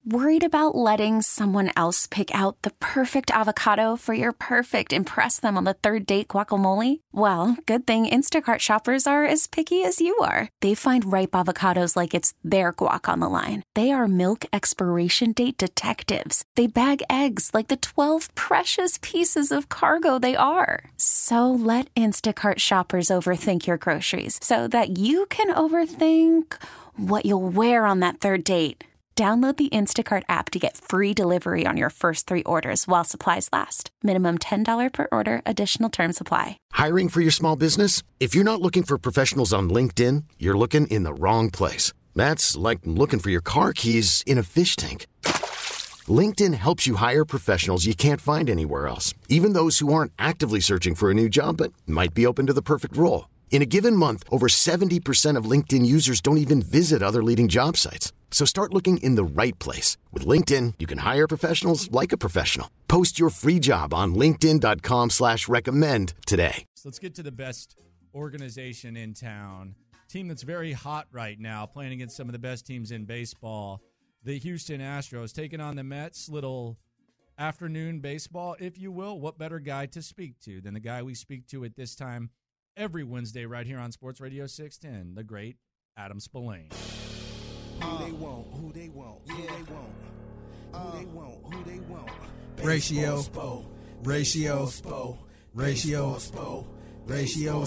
Worried about letting someone else pick out the perfect avocado for your perfect impress them on the third date guacamole? Well, good thing Instacart shoppers are as picky as you are. They find ripe avocados like it's their guac on the line. They are milk expiration date detectives. They bag eggs like the 12 precious pieces of cargo they are. So let Instacart shoppers overthink your groceries so that you can overthink what you'll wear on that third date. Download the Instacart app to get free delivery on your first 3 orders while supplies last. Minimum $10 per order. Additional terms apply. Hiring for your small business? If you're not looking for professionals on LinkedIn, you're looking in the wrong place. That's like looking for your car keys in a fish tank. LinkedIn helps you hire professionals you can't find anywhere else, even those who aren't actively searching for a new job but might be open to the perfect role. In a given month, over 70% of LinkedIn users don't even visit other leading job sites. So start looking in the right place. With LinkedIn, you can hire professionals like a professional. Post your free job on linkedin.com/recommend today. So let's get to the best organization in town. Team that's very hot right now, playing against some of the best teams in baseball. The Houston Astros taking on the Mets. Little afternoon baseball, if you will. What better guy to speak to than the guy we speak to at this time every Wednesday right here on Sports Radio 610, the great Adam Spillane. Who they want, who they want, who they want, who they want, who they want. Ratio, ratio, ratio, ratio,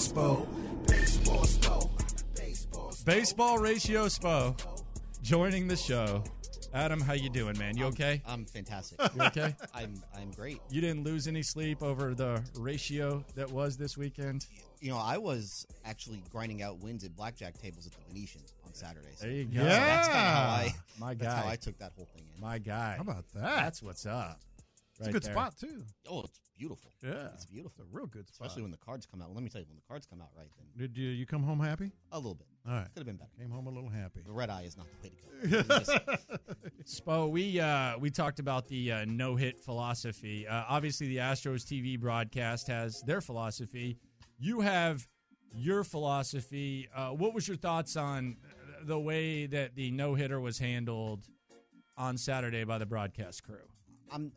Baseball Ratio Spo joining the show. Adam, how you doing, man? You okay? I'm fantastic. You okay? I'm great. You didn't lose any sleep over the ratio that was this weekend? You know, I was actually grinding out wins at blackjack tables at the Venetian on Saturday. So there you go. That's kind of how I took that whole thing in. My guy. How about that? That's what's up. It's a good spot, too. Oh, it's beautiful. Yeah. It's beautiful. It's a real good spot. Especially when the cards come out. Well, let me tell you, when the cards come out right, then. Did you come home happy? A little bit. All right. Could have been better. Came home a little happy. The red eye is not the way to go. Spo, we talked about the no-hit philosophy. Obviously, the Astros TV broadcast has their philosophy. You have your philosophy. What was your thoughts on the way that the no-hitter was handled on Saturday by the broadcast crew? I'm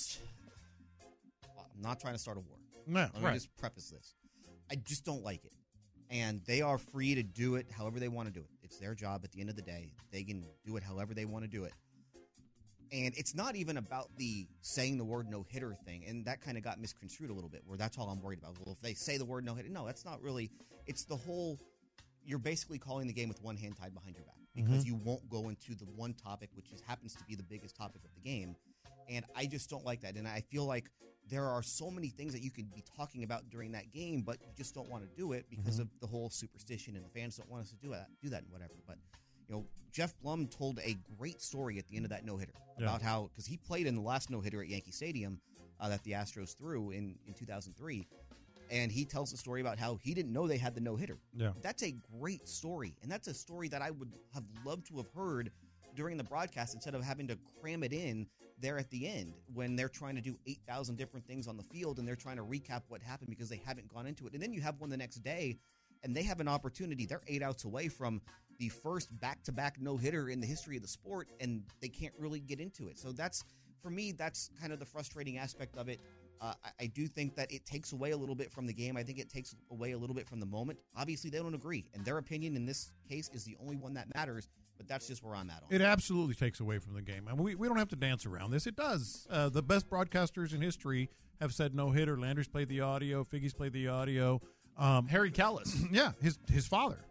not trying to start a war. No, Let me just preface this. I just don't like it. And they are free to do it however they want to do it. It's their job at the end of the day. They can do it however they want to do it. And it's not even about the saying the word no-hitter thing. And that kind of got misconstrued a little bit, where that's all I'm worried about. Well, if they say the word no-hitter, no, that's not really. It's the whole, you're basically calling the game with one hand tied behind your back because you won't go into the one topic, which happens to be the biggest topic of the game. And I just don't like that. And I feel like there are so many things that you could be talking about during that game, but you just don't want to do it because of the whole superstition, and the fans don't want us to do that and whatever. But, you know, Jeff Blum told a great story at the end of that no-hitter about how, because he played in the last no-hitter at Yankee Stadium that the Astros threw in 2003, and he tells the story about how he didn't know they had the no-hitter. Yeah. That's a great story, and that's a story that I would have loved to have heard during the broadcast instead of having to cram it in there at the end when they're trying to do 8,000 different things on the field and they're trying to recap what happened because they haven't gone into it. And then you have one the next day and they have an opportunity. They're 8 outs away from the first back-to-back no-hitter in the history of the sport, and they can't really get into it. So that's, for me, that's kind of the frustrating aspect of it. I do think that it takes away a little bit from the game. I think it takes away a little bit from the moment. Obviously, they don't agree, and their opinion in this case is the only one that matters, but that's just where I'm at on it. It absolutely takes away from the game. I mean, we don't have to dance around this. It does. The best broadcasters in history have said no-hitter. Landry's played the audio. Figgy's played the audio. Harry Callis. Yeah, his father.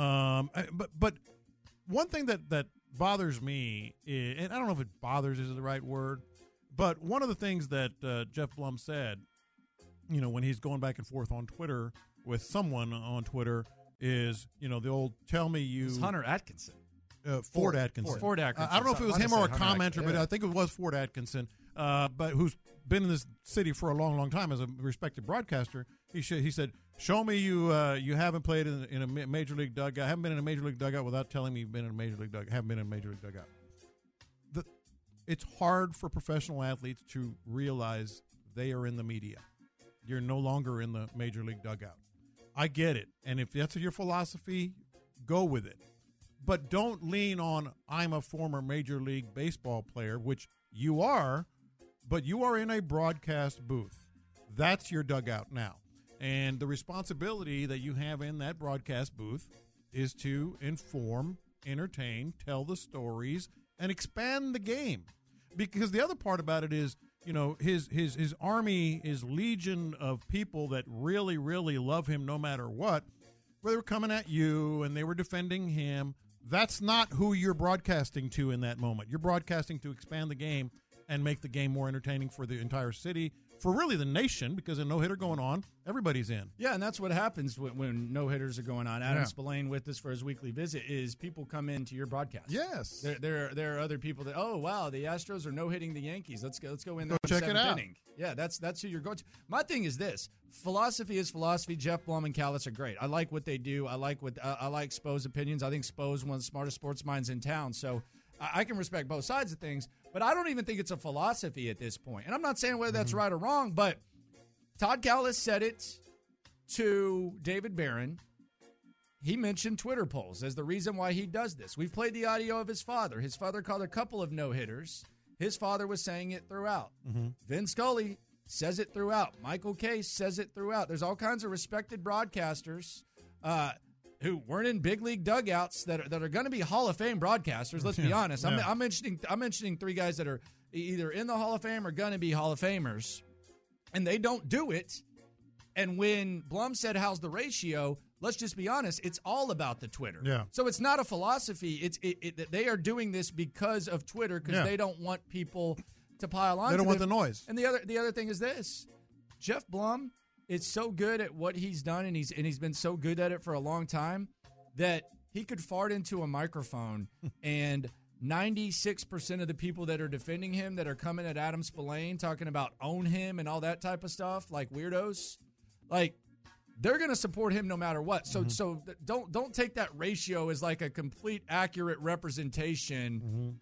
But one thing that bothers me, and I don't know if it bothers is the right word, but one of the things that Jeff Blum said, you know, when he's going back and forth on Twitter with someone on Twitter is, you know, the old tell me you. It's Hunter Atkinson. Ford Atkinson. Ford Atkinson. I don't know if it was him or a commenter, but I think it was Ford Atkinson, but who's been in this city for a long, long time as a respected broadcaster. He said, show me you haven't played in a major league dugout, haven't been in a major league dugout without telling me you've been in a major league dugout, haven't been in a major league dugout. It's hard for professional athletes to realize they are in the media. You're no longer in the major league dugout. I get it. And if that's your philosophy, go with it. But don't lean on, I'm a former Major League Baseball player, which you are, but you are in a broadcast booth. That's your dugout now. And the responsibility that you have in that broadcast booth is to inform, entertain, tell the stories, and expand the game. Because the other part about it is, you know, his army, his legion of people that really, really love him no matter what, where they were coming at you and they were defending him. That's not who you're broadcasting to in that moment. You're broadcasting to expand the game and make the game more entertaining for the entire city, for really the nation, because a no-hitter going on, everybody's in. Yeah, and that's what happens when no-hitters are going on. Adam Spillane with us for his weekly visit is people come into your broadcast. Yes. There are other people that, oh, wow, the Astros are no-hitting the Yankees. Let's go in there check it out. inning. Yeah, that's who you're going to. My thing is this. Philosophy is philosophy. Jeff Blum and Callis are great. I like what they do. I like Spo's opinions. I think Spo's one of the smartest sports minds in town. So I can respect both sides of things, but I don't even think it's a philosophy at this point. And I'm not saying whether that's right or wrong, but Todd Callis said it to David Barron. He mentioned Twitter polls as the reason why he does this. We've played the audio of his father. His father called a couple of no-hitters. His father was saying it throughout. Vin Scully says it throughout. Michael Case says it throughout. There's all kinds of respected broadcasters who weren't in big league dugouts that are going to be Hall of Fame broadcasters. Let's be honest. Yeah. I'm mentioning three guys that are either in the Hall of Fame or going to be Hall of Famers, and they don't do it. And when Blum said, "How's the ratio?" Let's just be honest. It's all about the Twitter. Yeah. So it's not a philosophy. They are doing this because of Twitter because they don't want people to pile on. They don't want the noise. And the other thing is this: Jeff Blum is so good at what he's done, and he's been so good at it for a long time that he could fart into a microphone, and 96% of the people that are defending him, that are coming at Adam Spillane, talking about own him and all that type of stuff, like weirdos, like they're going to support him no matter what. So don't take that ratio as like a complete accurate representation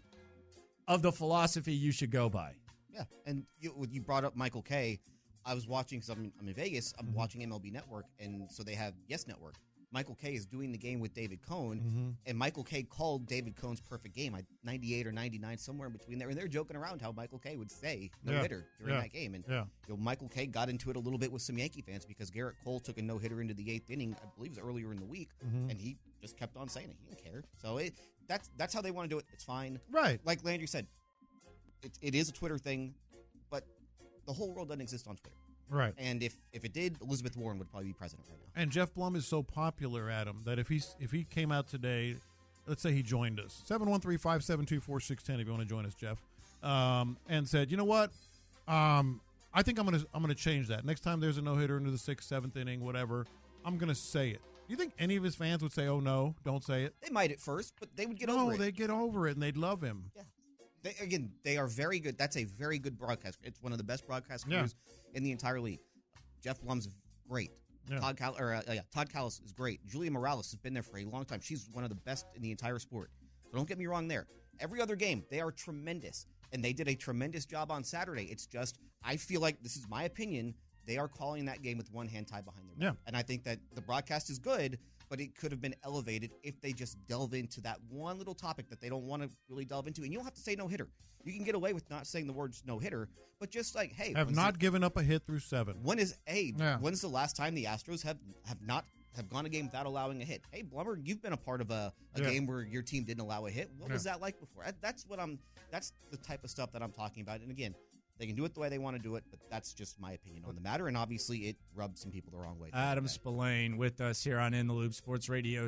of the philosophy you should go by. Yeah, and you brought up Michael Kay. I was watching, because I'm in Vegas, I'm watching MLB Network, and so they have Yes Network. Michael Kay is doing the game with David Cohn, and Michael Kay called David Cohn's perfect game, 98 or 99, somewhere in between there, and they're joking around how Michael Kay would say no-hitter during that game. And Michael Kay got into it a little bit with some Yankee fans because Garrett Cole took a no-hitter into the 8th inning, I believe it was earlier in the week, and he just kept on saying it. He didn't care. So that's how they want to do it. It's fine. Right. Like Landry said, it is a Twitter thing, but the whole world doesn't exist on Twitter. Right. And if it did, Elizabeth Warren would probably be president right now. And Jeff Blum is so popular, Adam, that if he came out today, let's say he joined us, 713-572-4610 if you want to join us, Jeff, and said, you know what, I think I'm gonna change that. Next time there's a no-hitter into the 6th, 7th inning, whatever, I'm going to say it. Do you think any of his fans would say, oh, no, don't say it? They might at first, but they would get over it. No, they'd get over it, and they'd love him. Yeah. They are very good. That's a very good broadcast. It's one of the best broadcast crews in the entire league. Jeff Blum's great. Yeah. Todd Callis is great. Julia Morales has been there for a long time. She's one of the best in the entire sport. So don't get me wrong there. Every other game, they are tremendous. And they did a tremendous job on Saturday. It's just, I feel like, this is my opinion, they are calling that game with one hand tied behind their back. Yeah. And I think that the broadcast is good, but it could have been elevated if they just delve into that one little topic that they don't want to really delve into. And you don't have to say no-hitter. You can get away with not saying the words no-hitter, but just like, hey. Have not given up a hit through 7. When's the last time the Astros have gone a game without allowing a hit? Hey, Blummer, you've been a part of a game where your team didn't allow a hit. What was that like before? That's the type of stuff that I'm talking about. And again, they can do it the way they want to do it, but that's just my opinion on the matter, and obviously it rubs some people the wrong way. Adam Spillane with us here on In the Loop Sports Radio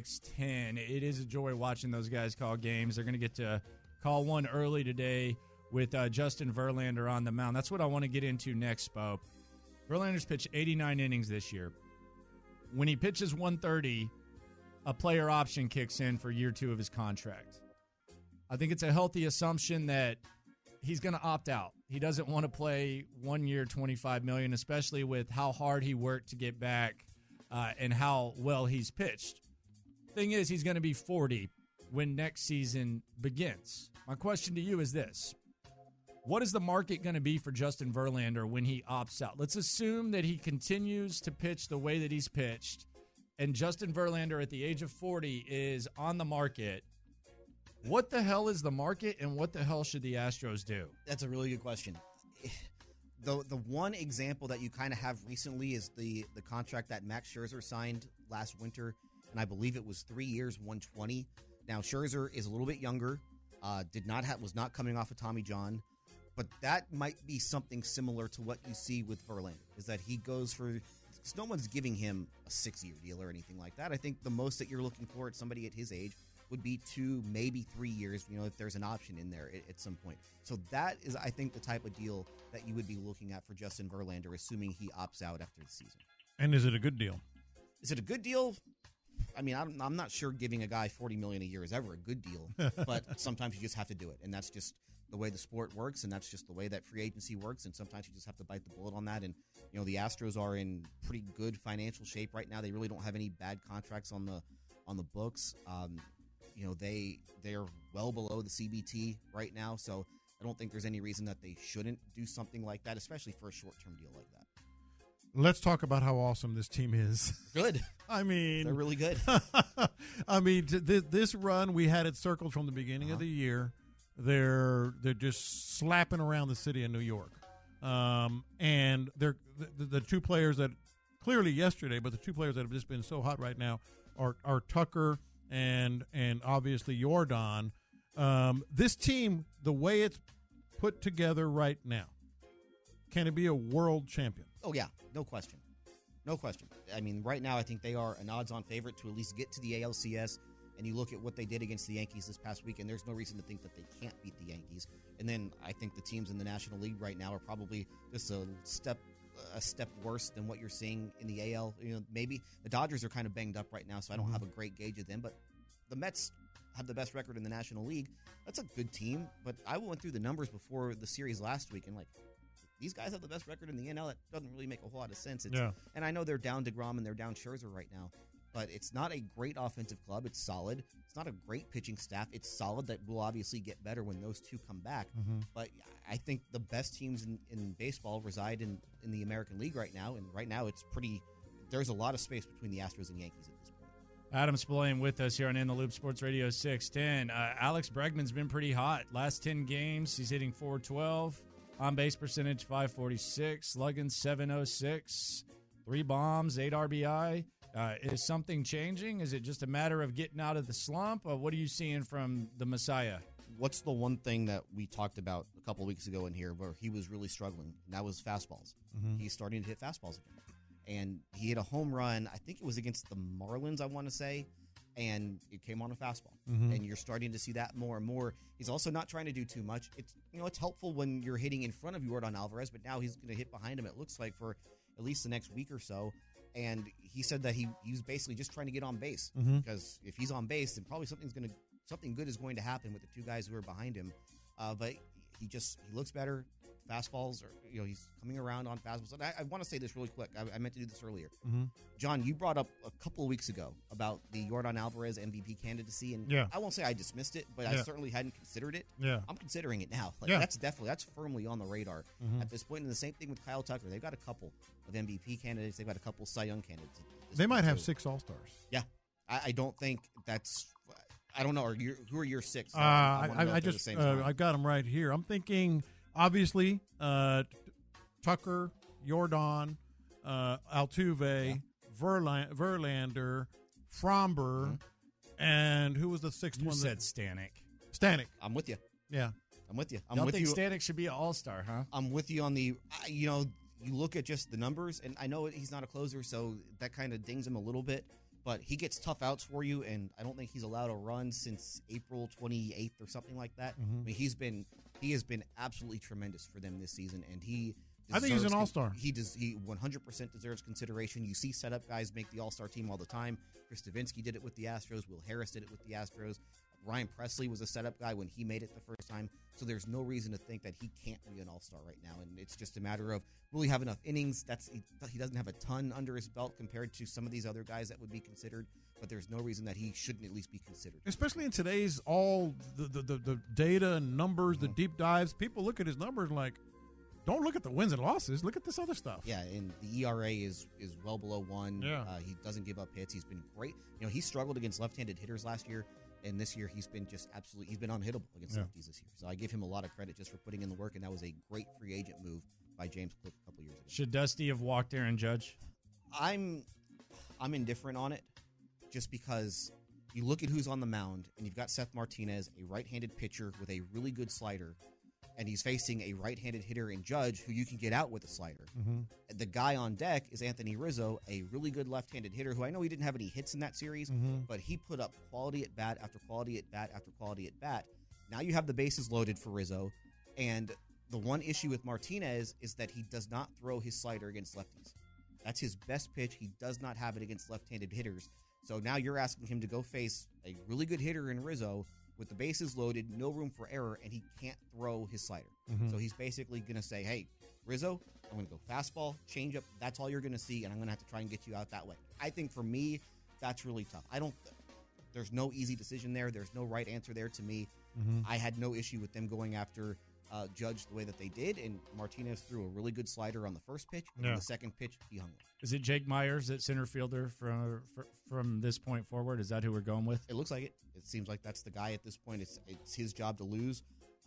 610. It is a joy watching those guys call games. They're going to get to call one early today with Justin Verlander on the mound. That's what I want to get into next, Spo. Verlander's pitched 89 innings this year. When he pitches 130, a player option kicks in for year 2 of his contract. I think it's a healthy assumption that he's going to opt out. He doesn't want to play 1 year, $25 million, especially with how hard he worked to get back and how well he's pitched. Thing is, he's going to be 40 when next season begins. My question to you is this. What is the market going to be for Justin Verlander when he opts out? Let's assume that he continues to pitch the way that he's pitched and Justin Verlander at the age of 40 is on the market, what the hell is the market, and what the hell should the Astros do? That's a really good question. The one example that you kind of have recently is the contract that Max Scherzer signed last winter, and I believe it was 3 years, 120. Now Scherzer is a little bit younger, was not coming off of Tommy John, but that might be something similar to what you see with Verlander, is that he goes for. No one's giving him a 6-year deal or anything like that. I think the most that you're looking for at somebody at his age would be 2, maybe 3 years, if there's an option in there at some point. So that is, I think, the type of deal that you would be looking at for Justin Verlander, assuming he opts out after the season. And is it a good deal? Is it a good deal? I mean, I'm not sure giving a guy $40 million a year is ever a good deal, but sometimes you just have to do it, and that's just the way the sport works, and that's just the way that free agency works, and sometimes you just have to bite the bullet on that. And the Astros are in pretty good financial shape right now. They really don't have any bad contracts on the books. They're well below the CBT right now, so I don't think there's any reason that they shouldn't do something like that, especially for a short-term deal like that. Let's talk about how awesome this team is. Good. I mean, they're really good. I mean, this run, we had it circled from the beginning of the year. They're just slapping around the city of New York, and they're the two players that clearly yesterday, but the two players that have just been so hot right now are Tucker and obviously Jordan. This team, the way it's put together right now, can it be a world champion? Oh yeah, no question. I mean, right now I think they are an odds-on favorite to at least get to the ALCS. And you look at what they did against the Yankees this past week, and there's no reason to think that they can't beat the Yankees. And then I think the teams in the National League right now are probably just a step worse than what you're seeing in the AL. Maybe the Dodgers are kind of banged up right now, so I don't have a great gauge of them. But the Mets have the best record in the National League. That's a good team. But I went through the numbers before the series last week, and these guys have the best record in the NL. That doesn't really make a whole lot of sense. And I know they're down DeGrom and they're down Scherzer right now. But it's not a great offensive club. It's solid. It's not a great pitching staff. It's solid. That will obviously get better when those two come back. But I think the best teams in baseball reside in the American League right now. And right now there's a lot of space between the Astros and Yankees at this point. Adam Spillane with us here on In the Loop Sports Radio 610. Alex Bregman's been pretty hot. Last 10 games, he's hitting .412. On-base percentage, .546. Slugging, .706. 3 bombs, 8 RBI. Is something changing? Is it just a matter of getting out of the slump? Or what are you seeing from the Messiah? What's the one thing that we talked about a couple of weeks ago in here where he was really struggling? And that was fastballs. He's starting to hit fastballs again. And he hit a home run, I think it was against the Marlins, I want to say, and it came on a fastball. And you're starting to see that more and more. He's also not trying to do too much. It's helpful when you're hitting in front of Yordan Alvarez, but now he's going to hit behind him, it looks like, for at least the next week or so. And he said that he was basically just trying to get on base because if he's on base, then probably something good is going to happen with the two guys who are behind him. But he looks better. Fastballs, he's coming around on fastballs. And I want to say this really quick. I meant to do this earlier. John, you brought up a couple of weeks ago about the Yordan Alvarez MVP candidacy, and I won't say I dismissed it, but I certainly hadn't considered it. I'm considering it now. That's firmly on the radar at this point. And the same thing with Kyle Tucker. They've got a couple of MVP candidates. They've got a couple Cy Young candidates. They might have 6 All-Stars. Yeah, I don't think that's. I don't know. Who are your 6? I've got them right here. I'm thinking. Obviously, Tucker, Jordan, Altuve, Verlander, Fromber, and who was the 6th one? You said Stanek. Stanek. I'm with you. Yeah. I'm with you. I don't think Stanek should be an all-star, huh? I'm with you on the, you look at just the numbers, and I know he's not a closer, so that kind of dings him a little bit. But he gets tough outs for you, and I don't think he's allowed a run since April 28th or something like that. I mean, he has been absolutely tremendous for them this season, and I think he's an all-star. He 100% deserves consideration. You see setup guys make the all-star team all the time. Chris Davinsky did it with the Astros. Will Harris did it with the Astros. Ryan Presley was a setup guy when he made it the first time. So there's no reason to think that he can't be an all-star right now. And it's just a matter of, will he have enough innings? He doesn't have a ton under his belt compared to some of these other guys that would be considered. But there's no reason that he shouldn't at least be considered. Especially in today's the data and numbers, the deep dives. People look at his numbers like, don't look at the wins and losses. Look at this other stuff. Yeah, and the ERA is well below 1. Yeah. He doesn't give up hits. He's been great. He struggled against left-handed hitters last year, and this year he's been just he's been unhittable against lefties this year. So I give him a lot of credit just for putting in the work, and that was a great free agent move by James Click a couple years ago. Should Dusty have walked Aaron Judge? I'm indifferent on it, just because you look at who's on the mound, and you've got Seth Martinez, a right-handed pitcher with a really good slider, and he's facing a right-handed hitter in Judge who you can get out with a slider. Mm-hmm. The guy on deck is Anthony Rizzo, a really good left-handed hitter who I know he didn't have any hits in that series, but he put up quality at bat after quality at bat after quality at bat. Now you have the bases loaded for Rizzo, and the one issue with Martinez is that he does not throw his slider against lefties. That's his best pitch. He does not have it against left-handed hitters. So now you're asking him to go face a really good hitter in Rizzo with the bases loaded, no room for error, and he can't throw his slider. So he's basically going to say, hey, Rizzo, I'm going to go fastball, change up. That's all you're going to see, and I'm going to have to try and get you out that way. I think for me, that's really tough. There's no easy decision there. There's no right answer there to me. I had no issue with them going after Judge the way that they did, and Martinez threw a really good slider on the first pitch, and the second pitch, he hung it. Is it Jake Myers at center fielder from this point forward? Is that who we're going with? It looks like it. It seems like that's the guy at this point. It's his job to lose.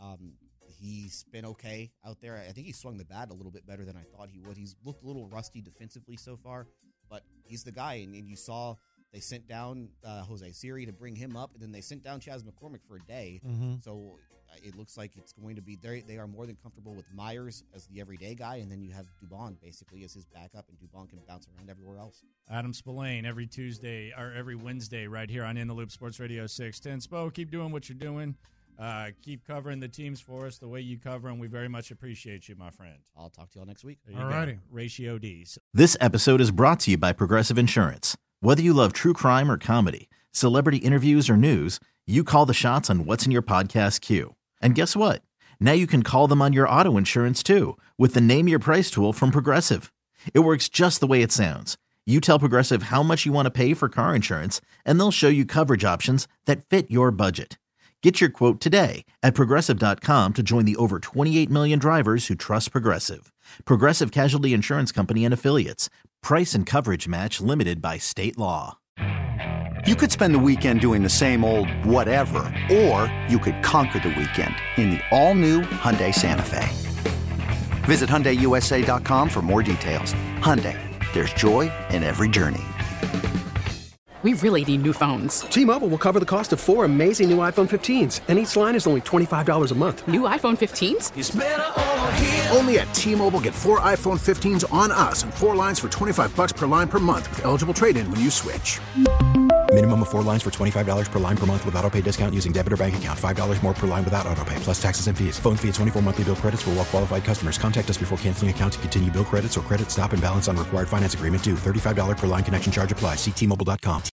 He's been okay out there. I think he swung the bat a little bit better than I thought he would. He's looked a little rusty defensively so far, but he's the guy. And you saw they sent down Jose Siri to bring him up, and then they sent down Chas McCormick for a day. So it looks like it's going to be they are more than comfortable with Myers as the everyday guy, and then you have Dubon basically as his backup, and Dubon can bounce around everywhere else. Adam Spillane every Wednesday right here on In the Loop Sports Radio 610. Spo, keep doing what you're doing. Keep covering the teams for us the way you cover them. We very much appreciate you, my friend. I'll talk to y'all next week. All righty. Ratio Ds. This episode is brought to you by Progressive Insurance. Whether you love true crime or comedy, celebrity interviews or news, you call the shots on what's in your podcast queue. And guess what? Now you can call them on your auto insurance too with the Name Your Price tool from Progressive. It works just the way it sounds. You tell Progressive how much you want to pay for car insurance, and they'll show you coverage options that fit your budget. Get your quote today at Progressive.com to join the over 28 million drivers who trust Progressive. Progressive Casualty Insurance Company and Affiliates. Price and coverage match limited by state law. You could spend the weekend doing the same old whatever, or you could conquer the weekend in the all-new Hyundai Santa Fe. Visit HyundaiUSA.com for more details. Hyundai, there's joy in every journey. We really need new phones. T-Mobile will cover the cost of 4 amazing new iPhone 15s, and each line is only $25 a month. New iPhone 15s? It's better over here. Only at T-Mobile, get 4 iPhone 15s on us and 4 lines for $25 per line per month with eligible trade-in when you switch. Minimum of 4 lines for $25 per line per month with autopay discount using debit or bank account. $5 more per line without autopay, plus taxes and fees. Phone fee at 24 monthly bill credits for well-qualified customers. Contact us before canceling account to continue bill credits or credit stop and balance on required finance agreement due. $35 per line connection charge applies. See T-Mobile.com.